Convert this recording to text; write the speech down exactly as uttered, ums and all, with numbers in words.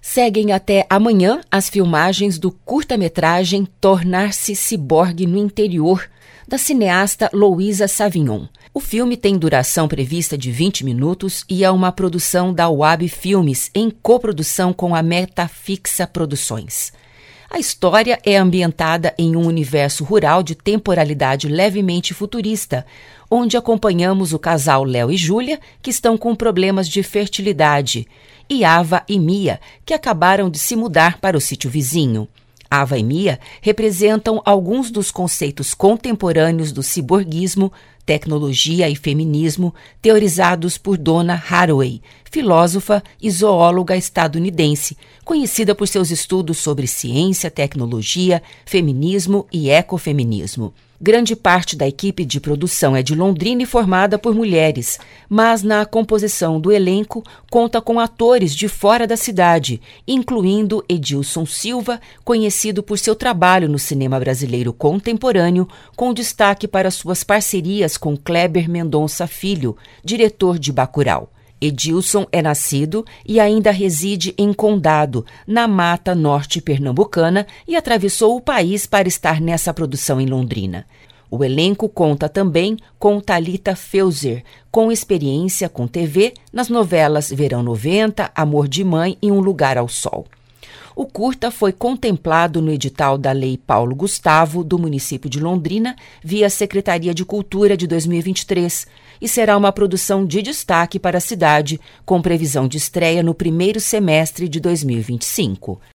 Seguem até amanhã as filmagens do curta-metragem Tornar-se Ciborgue no Interior, da cineasta Louisa Savignon. O filme tem duração prevista de vinte minutos e é uma produção da U A B Filmes em coprodução com a Metafixa Produções. A história é ambientada em um universo rural de temporalidade levemente futurista, onde acompanhamos o casal Léo e Júlia, que estão com problemas de fertilidade, e Ava e Mia, que acabaram de se mudar para o sítio vizinho. Ava e Mia representam alguns dos conceitos contemporâneos do ciborguismo, tecnologia e feminismo teorizados por Donna Haraway, filósofa e zoóloga estadunidense, conhecida por seus estudos sobre ciência, tecnologia, feminismo e ecofeminismo. Grande parte da equipe de produção é de Londrina e formada por mulheres, mas na composição do elenco conta com atores de fora da cidade, incluindo Edilson Silva, conhecido por seu trabalho no cinema brasileiro contemporâneo, com destaque para suas parcerias com Kleber Mendonça Filho, diretor de Bacurau. Edilson é nascido e ainda reside em Condado, na Mata Norte Pernambucana, e atravessou o país para estar nessa produção em Londrina. O elenco conta também com Thalita Feuser, com experiência com T V nas novelas Verão noventa, Amor de Mãe e Um Lugar ao Sol. O curta foi contemplado no edital da Lei Paulo Gustavo, do município de Londrina, via Secretaria de Cultura de dois mil e vinte e três, e será uma produção de destaque para a cidade, com previsão de estreia no primeiro semestre de dois mil e vinte e cinco.